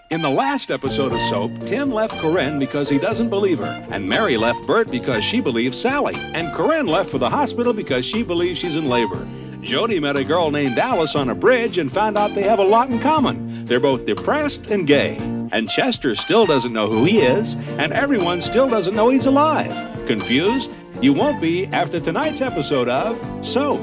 In the last episode of Soap, Tim left Corinne because he doesn't believe her, and Mary left Bert because she believes Sally, and Corinne left for the hospital because she believes she's in labor. Jody met a girl named Alice on a bridge and found out they have a lot in common. They're both depressed and gay. And Chester still doesn't know who he is, and everyone still doesn't know he's alive. Confused? You won't be after tonight's episode of Soap.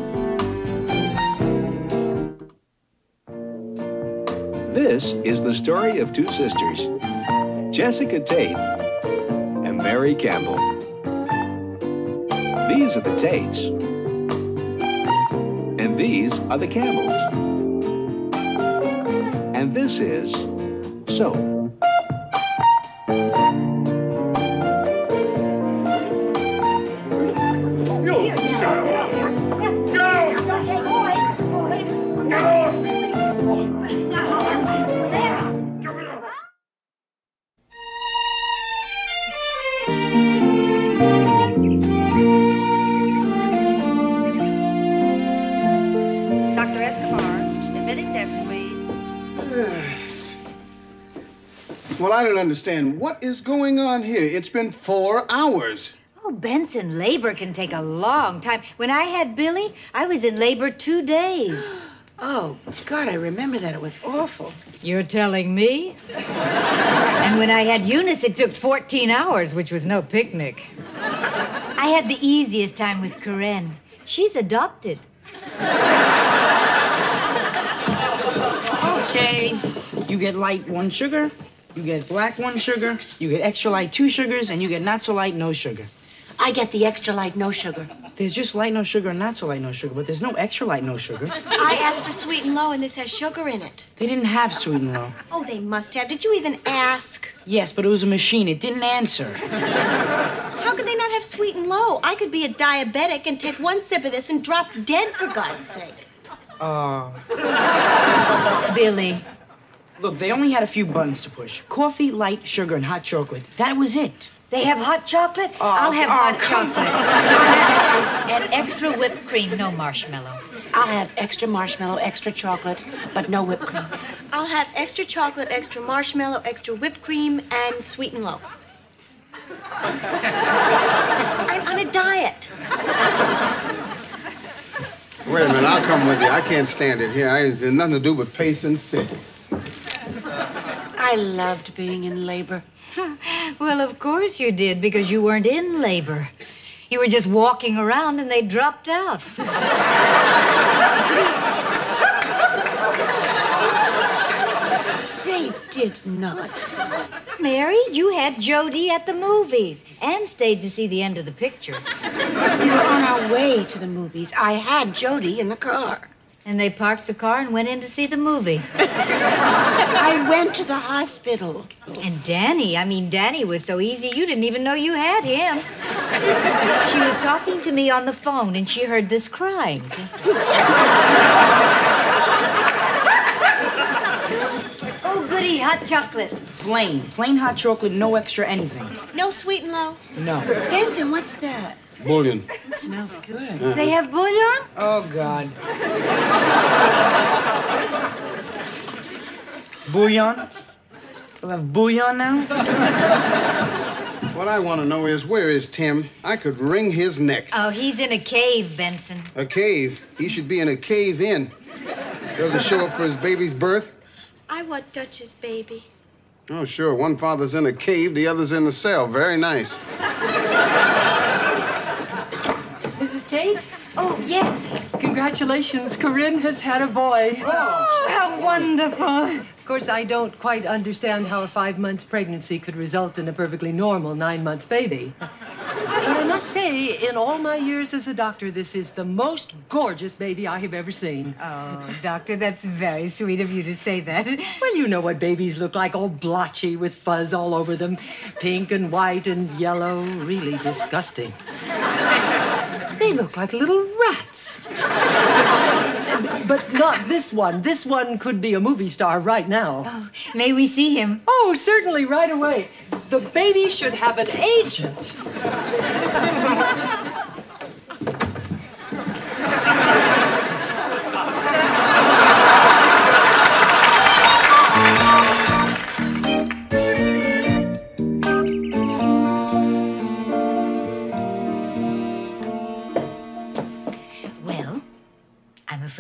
This is the story of two sisters, Jessica Tate and Mary Campbell. These are the Tates, and these are the Campbells. And this is Soap. Well, I don't understand. What is going on here? It's been 4 hours. Oh, Benson, labor can take a long time. When I had Billy, I was in labor 2 days. Oh, God, I remember that. It was awful. You're telling me? And when I had Eunice, it took 14 hours, which was no picnic. I had the easiest time with Corinne. She's adopted. Okay. You get light 1 sugar, you get black 1 sugar, you get extra light 2 sugars, and you get not so light no sugar. I get the extra light no sugar. There's just light no sugar and not so light no sugar, but there's no extra light no sugar. I asked for sweet and low, and this has sugar in it. They didn't have sweet and low. Oh, they must have. Did you even ask? Yes, but it was a machine. It didn't answer. How could they not have sweet and low? I could be a diabetic and take 1 sip of this and drop dead, for God's sake. Billy. Look, they only had a few buttons to push. Coffee, light, sugar, and hot chocolate. That was it. They have hot chocolate? I'll have hot chocolate. And extra whipped cream, no marshmallow. I'll have extra marshmallow, extra chocolate, but no whipped cream. I'll have extra chocolate, extra marshmallow, extra whipped cream, and sweet and low. I'm on a diet. Wait a minute, I'll come with you. I can't stand it here. It has nothing to do with pace and sit. I loved being in labor. Well, of course you did, because you weren't in labor. You were just walking around and they dropped out. They did not. Mary, you had Jody at the movies and stayed to see the end of the picture. We were on our way to the movies. I had Jody in the car. And they parked the car and went in to see the movie. I went to the hospital. And Danny was so easy you didn't even know you had him. She was talking to me on the phone and she heard this crying. Oh, goody, hot chocolate. Plain hot chocolate, no extra anything. No sweet and low? No. Benson, what's that? Bouillon. It smells good. They have bouillon? Oh, God. Bouillon? We'll have bouillon now? What I want to know is, where is Tim? I could wring his neck. Oh, he's in a cave, Benson. A cave? He should be in a cave-in. Doesn't show up for his baby's birth? I want Dutch's baby. Oh, sure. One father's in a cave, the other's in a cell. Very nice. Mrs. Tate? Oh, yes. Congratulations, Corinne has had a boy. Oh, how wonderful. Of course, I don't quite understand how a 5 months pregnancy could result in a perfectly normal 9 months baby. But I must say, in all my years as a doctor, this is the most gorgeous baby I have ever seen. Oh, doctor, that's very sweet of you to say that. Well, you know what babies look like, all blotchy with fuzz all over them. Pink and white and yellow, really disgusting. They look like little rats. But not this one. This one could be a movie star right now. Oh, may we see him? Oh, certainly, right away. The baby should have an agent.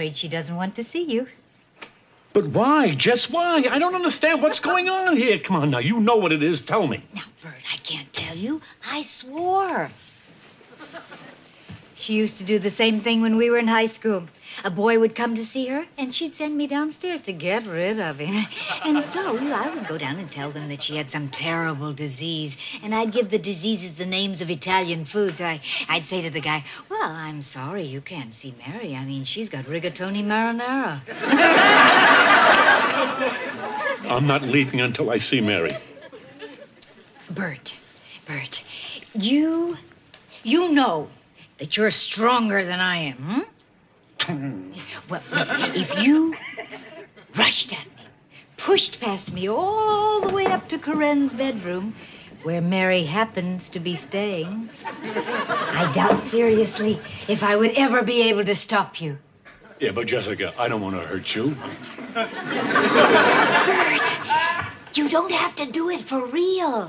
afraid she doesn't want to see you. But why? Jess, why? I don't understand what's going on here. Come on now, you know what it is. Tell me. Now, Bert, I can't tell you. I swore. She used to do the same thing when we were in high school. A boy would come to see her, and she'd send me downstairs to get rid of him. And so I would go down and tell them that she had some terrible disease, and I'd give the diseases the names of Italian foods. I'd say to the guy, well, I'm sorry, you can't see Mary. I mean, she's got rigatoni marinara. I'm not leaving until I see Mary. Bert, you know that you're stronger than I am, hmm? Well, if you rushed at me, pushed past me all the way up to Corinne's bedroom, where Mary happens to be staying, I doubt seriously if I would ever be able to stop you. Yeah, but Jessica, I don't want to hurt you. Bert, you don't have to do it for real.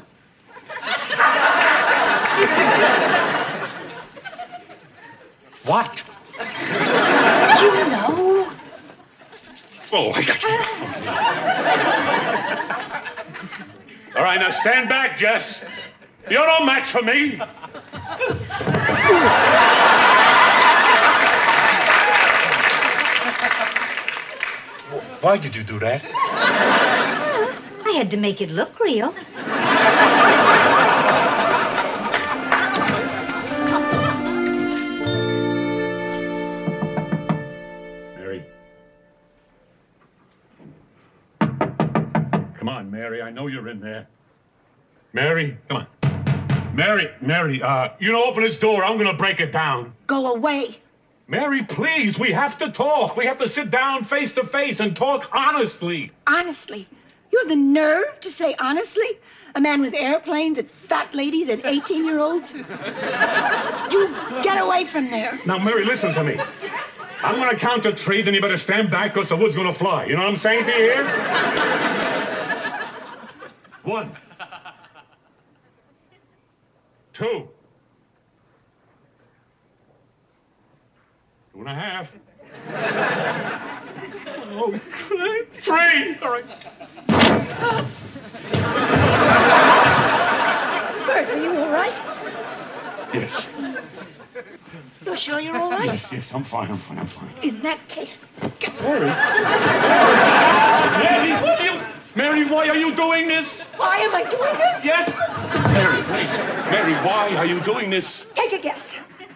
What? You know. Oh, I got you. All right, now stand back, Jess. You're no match for me. Why did you do that? I had to make it look real. Mary, I know you're in there. Mary, come on. Mary, you know, open this door. I'm going to break it down. Go away. Mary, please, we have to talk. We have to sit down face to face and talk honestly. Honestly? You have the nerve to say honestly? A man with airplanes and fat ladies and 18-year-olds? You get away from there. Now, Mary, listen to me. I'm going to count to 3, then you better stand back because the wood's going to fly. You know what I'm saying to you here? 1, 2, 2.5. Oh, 3. All right. Bert, are you all right? Yes. You're sure you're all right? Yes, I'm fine. In that case, Mary, what are you... Mary, why are you doing this? Why am I doing this? Yes. Mary, please. Mary, why are you doing this? Take a guess.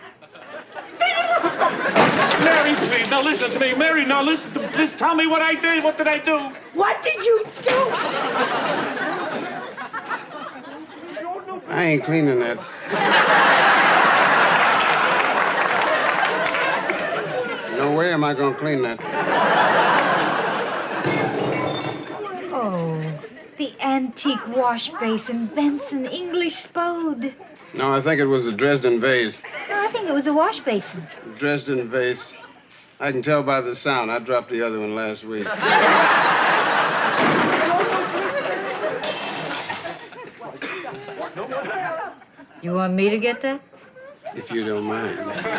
Mary, please, now listen to me. Mary, now listen. Just tell me what I did. What did I do? What did you do? I ain't cleaning that. No way am I gonna clean that. Oh, the antique wash basin, Benson, English spode. No, I think it was the Dresden vase. No, I think it was a wash basin. Dresden vase. I can tell by the sound. I dropped the other one last week. You want me to get that? If you don't mind.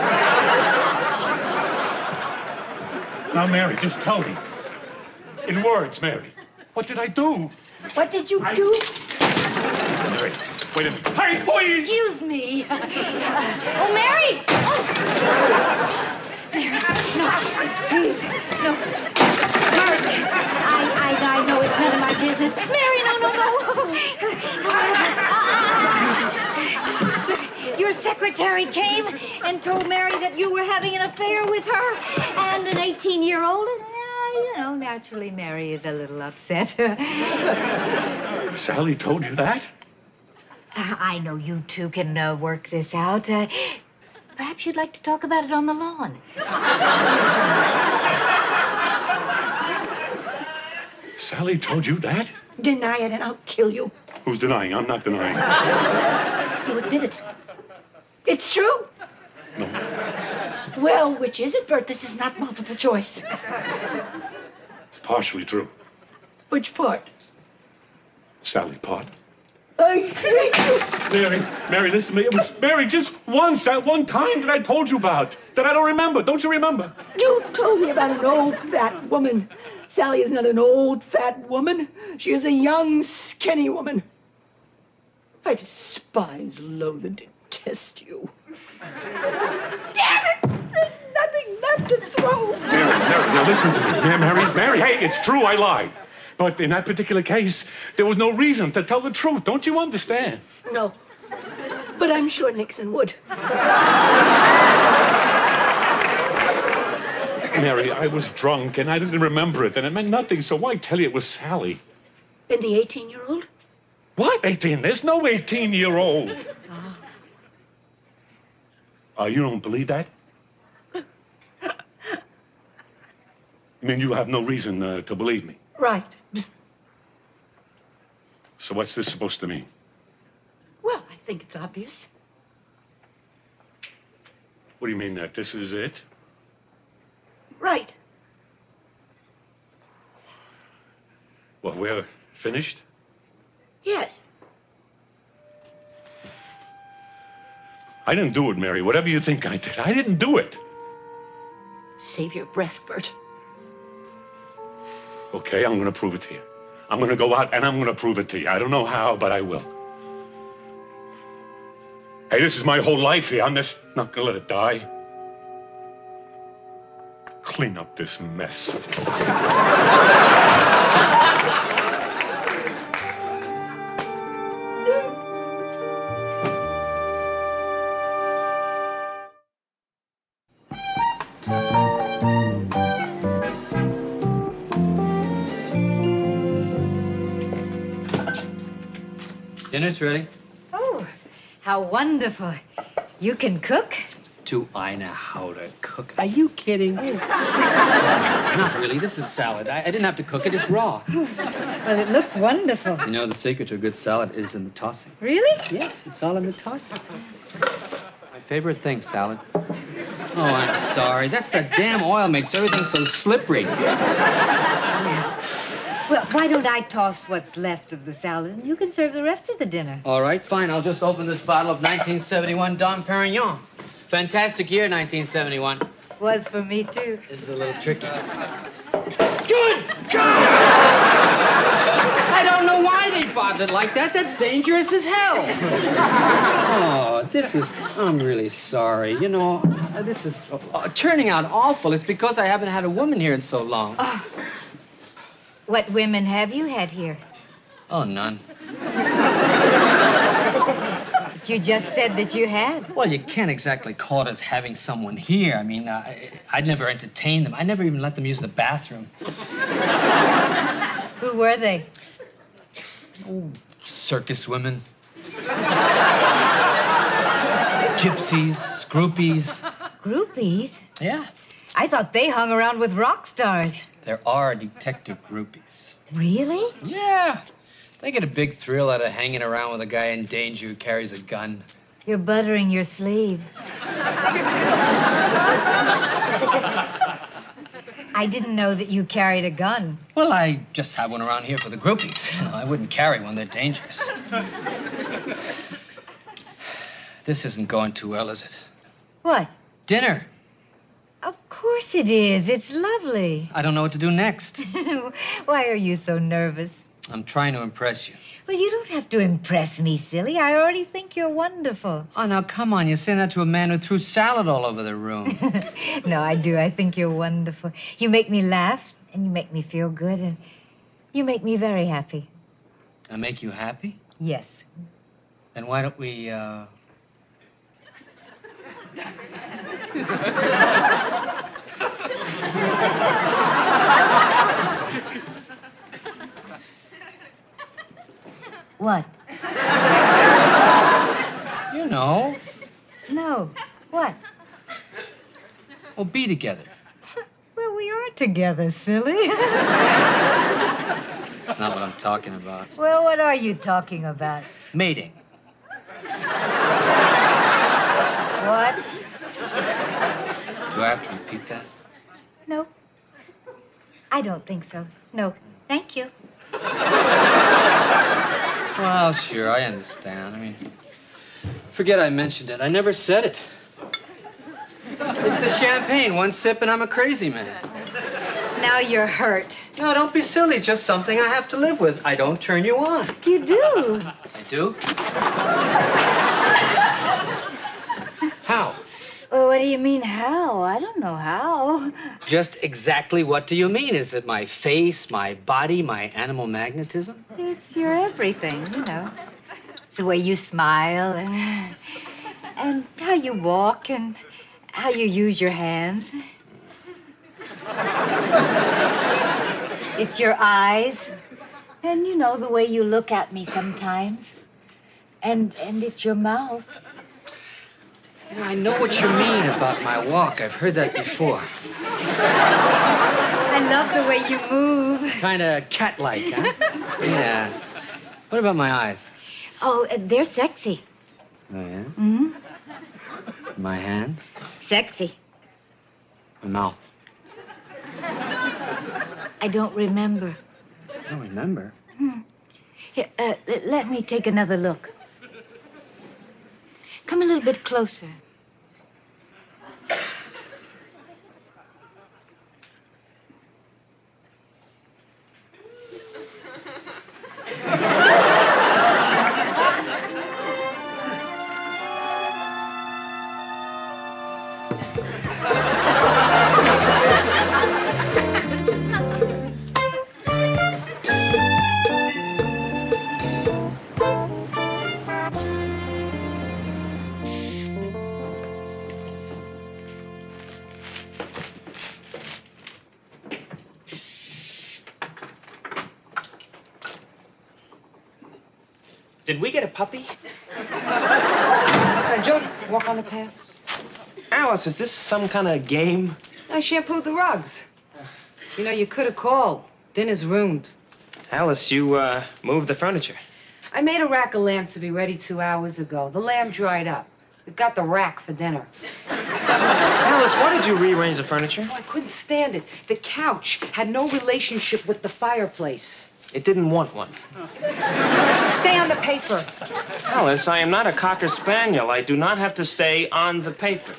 Now, Mary, just tell me. In words, Mary. What did I do? What did you do? Mary, wait a minute. Hey, please! Excuse me. Oh, Mary! Oh. Mary, no, please, no. Bert, I know it's none of my business. Mary, no. Your secretary came and told Mary that you were having an affair with her and an 18-year-old. You know, naturally, Mary is a little upset. Sally told you that? I know you two can work this out. Perhaps you'd like to talk about it on the lawn. Sally told you that? Deny it and I'll kill you. Who's denying? I'm not denying. You admit it. It's true. No. Well, which is it, Bert? This is not multiple choice. It's partially true. Which part? Sally part. I hate you. Mary, listen to me. It was Mary just once, that one time that I told you about. that I don't remember. Don't you remember? You told me about an old fat woman. Sally is not an old fat woman. She is a young, skinny woman. I despise, loathe, and detest you. Damn it! There's nothing left to throw. Mary, now listen to me. Mary, hey, it's true, I lied. But in that particular case, there was no reason to tell the truth. Don't you understand? No. But I'm sure Nixon would. Mary, I was drunk and I didn't remember it, and it meant nothing, so why tell you it was Sally? And the 18-year-old? What? 18? There's no 18-year-old. You don't believe that? You mean you have no reason to believe me? Right. So what's this supposed to mean? Well, I think it's obvious. What do you mean that this is it? Right. Well, we're finished? Yes. I didn't do it, Mary. Whatever you think I did, I didn't do it. Save your breath, Bert. Okay, I'm gonna prove it to you. I'm gonna go out and I'm gonna prove it to you. I don't know how, but I will. Hey, this is my whole life here. I'm just not gonna let it die. Clean up this mess. Dinner's ready. Oh, how wonderful. You can cook? Do I know how to cook? Are you kidding? Not really. This is salad. I didn't have to cook it. It's raw. Well, it looks wonderful. You know, the secret to a good salad is in the tossing. Really? Yes, it's all in the tossing. My favorite thing, salad. Oh, I'm sorry. That's that damn oil makes everything so slippery. Well, why don't I toss what's left of the salad and you can serve the rest of the dinner? All right, fine. I'll just open this bottle of 1971 Dom Perignon. Fantastic year, 1971. Was for me, too. This is a little tricky. Good God! I don't know why they bottled it like that. That's dangerous as hell. Oh, this is... I'm really sorry. You know, this is turning out awful. It's because I haven't had a woman here in so long. Oh. What women have you had here? Oh, none. But you just said that you had. Well, you can't exactly call it as having someone here. I mean, I'd never entertained them. I never even let them use the bathroom. Who were they? Oh, circus women. Gypsies, groupies. Groupies? Yeah. I thought they hung around with rock stars. There are detective groupies. Really? Yeah. They get a big thrill out of hanging around with a guy in danger who carries a gun. You're buttering your sleeve. I didn't know that you carried a gun. Well, I just have one around here for the groupies. You know, I wouldn't carry one. They're dangerous. This isn't going too well, is it? What? Dinner. Of course it is. It's lovely. I don't know what to do next. Why are you so nervous? I'm trying to impress you. Well, you don't have to impress me, silly. I already think you're wonderful. Oh, now, come on. You're saying that to a man who threw salad all over the room. No, I do. I think you're wonderful. You make me laugh, and you make me feel good, and you make me very happy. I make you happy? Yes. Then why don't we, What? You know. No. What? We'll be together. Well, we are together, silly. That's not what I'm talking about. Well, what are you talking about? Mating. What? Do I have to repeat that? No. I don't think so. No. Thank you. Well, sure, I understand. I mean, forget I mentioned it. I never said it. It's the champagne. One sip and I'm a crazy man. Now you're hurt. No, don't be silly. It's just something I have to live with. I don't turn you on. You do. I do? How? Well, what do you mean, how? I don't know how. Just exactly what do you mean? Is it my face, my body, my animal magnetism? It's your everything, you know. It's the way you smile and how you walk and how you use your hands. It's your eyes and, you know, the way you look at me sometimes. And it's your mouth. You know, I know what you mean about my walk. I've heard that before. I love the way you move. Kind of cat-like, huh? Yeah. What about my eyes? Oh, they're sexy. Oh, yeah? Mm-hmm. My hands? Sexy. My mouth? I don't remember. I don't remember. Here, let me take another look. Come a little bit closer. Did we get a puppy? Jody, walk on the paths. Alice, is this some kind of game? I shampooed the rugs. You know, you could have called. Dinner's ruined. Alice, you moved the furniture. I made a rack of lamb to be ready 2 hours ago. The lamb dried up. We've got the rack for dinner. Alice, why did you rearrange the furniture? Oh, I couldn't stand it. The couch had no relationship with the fireplace. It didn't want one. Stay on the paper. Alice, I am not a Cocker Spaniel. I do not have to stay on the paper.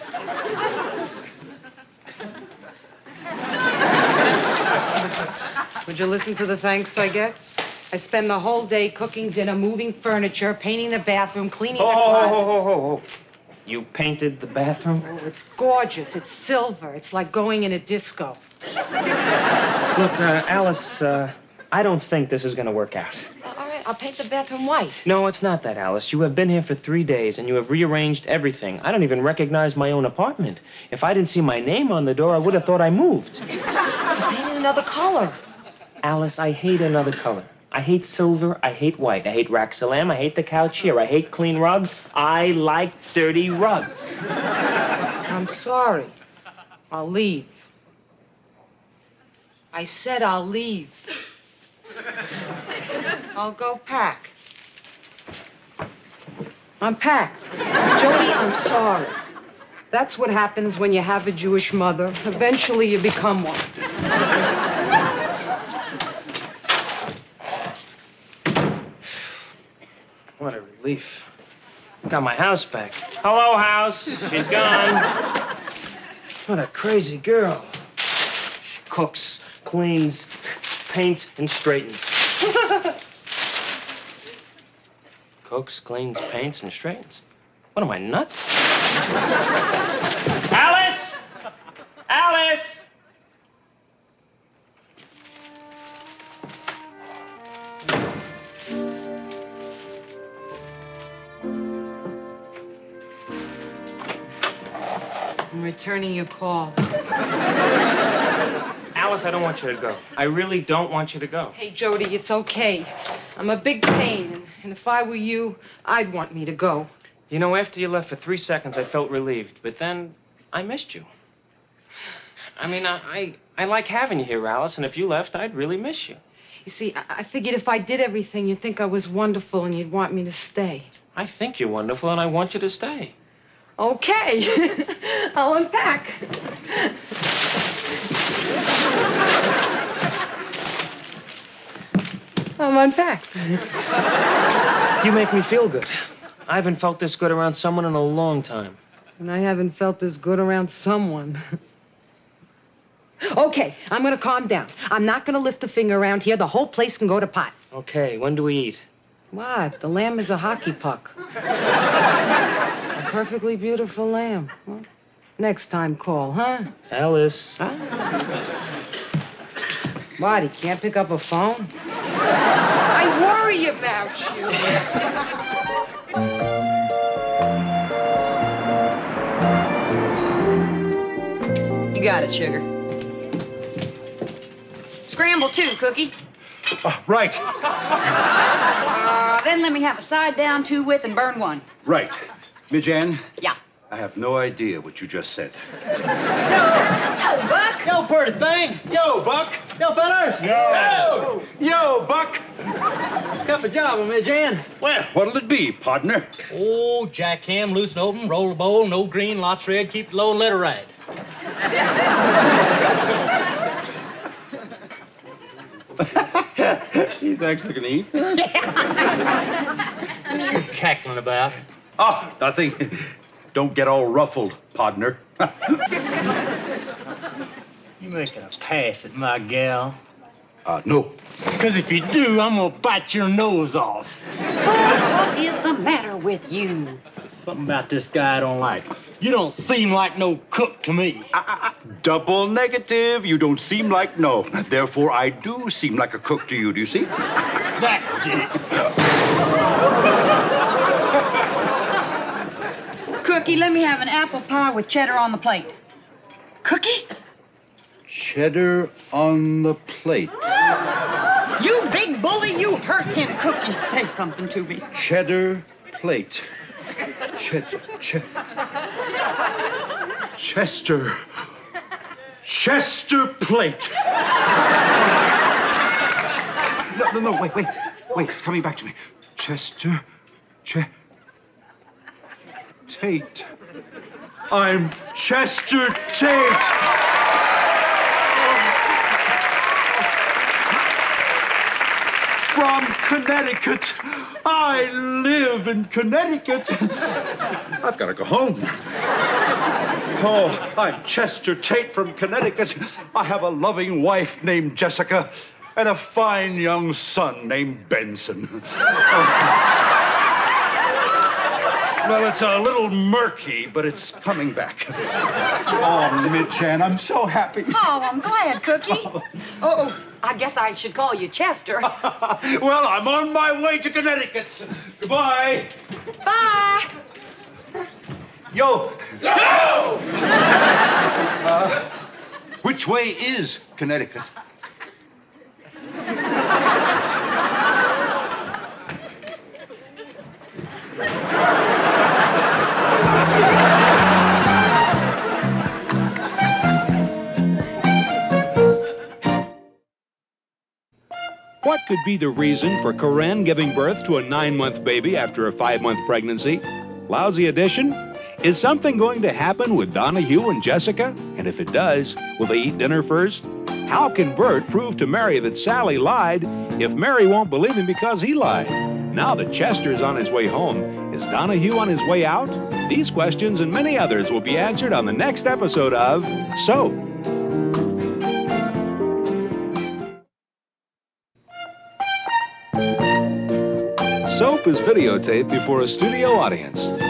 Would you listen to the thanks I get? I spend the whole day cooking dinner, moving furniture, painting the bathroom, cleaning the closet. Oh. You painted the bathroom? Oh, it's gorgeous. It's silver. It's like going in a disco. Look, Alice, I don't think this is going to work out. All right, I'll paint the bathroom white. No, it's not that, Alice. You have been here for 3 days, and you have rearranged everything. I don't even recognize my own apartment. If I didn't see my name on the door, I would have thought I moved. Paint another color. Alice, I hate another color. I hate silver. I hate white. I hate Raxalam. I hate the couch here. I hate clean rugs. I like dirty rugs. I'm sorry. I'll leave. I said I'll leave. I'll go pack. I'm packed. Jody, I'm sorry. That's what happens when you have a Jewish mother. Eventually, you become one. What a relief. Got my house back. Hello, house. She's gone. What a crazy girl. She cooks, cleans, paints, and straightens. Cooks, cleans, paints, and straightens. What am I, nuts? Alice! Alice! I'm returning your call. Alice, I don't want you to go. I really don't want you to go. Hey, Jody, it's okay. I'm a big pain, and if I were you, I'd want me to go. You know, after you left for 3 seconds, I felt relieved, but then I missed you. I mean, I like having you here, Alice, and if you left, I'd really miss you. You see, I figured if I did everything, you'd think I was wonderful and you'd want me to stay. I think you're wonderful, and I want you to stay. Okay. I'll unpack. I'm unpacked. You make me feel good. I haven't felt this good around someone in a long time. And I haven't felt this good around someone. Okay, I'm gonna calm down. I'm not gonna lift a finger around here. The whole place can go to pot. Okay, when do we eat? What? The lamb is a hockey puck. A perfectly beautiful lamb. Huh? Next time call, huh? Alice. Huh? What, he can't pick up a phone? I worry about you. You got it, sugar. Scramble too, Cookie. Right. Then let me have a side down, 2 with, and burn 1. Right. Midge Ann? Yeah. I have no idea what you just said. Yo, Buck! Yo, Bertie thing! Yo, Buck! Yo, fellas! Yo! Yo, Buck! Cup of job, Midge Ann. Well, what'll it be, partner? Oh, jack ham, loose and open, roll the bowl, no green, lots red, keep it low and let her ride. He's actually gonna eat that? What you cackling about? Oh, nothing. Don't get all ruffled, partner. You making a pass at my gal? No. Because if you do, I'm gonna bite your nose off. What is the matter with you? Something about this guy I don't like. You don't seem like no cook to me. Double negative. You don't seem like no. Therefore, I do seem like a cook to you. Do you see? That did it. Cookie, let me have an apple pie with cheddar on the plate. Cookie? Cheddar on the plate. You big bully, you hurt him. Cookie, say something to me. Cheddar plate. Chester. Chester plate. No, wait, it's coming back to me. Chester, Tate. I'm Chester Tate. From Connecticut. I live in Connecticut. I've got to go home. Oh, I'm Chester Tate from Connecticut. I have a loving wife named Jessica and a fine young son named Benson. Well, it's a little murky, but it's coming back. Oh, Midge Ann, I'm so happy. Oh, I'm glad, Cookie. Oh, I guess I should call you Chester. Well, I'm on my way to Connecticut. Goodbye. Bye. Yo! Which way is Connecticut? What could be the reason for Corinne giving birth to a 9-month baby after a 5-month pregnancy? Lousy addition? Is something going to happen with Donahue and Jessica? And if it does, will they eat dinner first? How can Bert prove to Mary that Sally lied if Mary won't believe him because he lied? Now that Chester's on his way home, is Donahue on his way out? These questions and many others will be answered on the next episode of Soap. Soap is videotaped before a studio audience.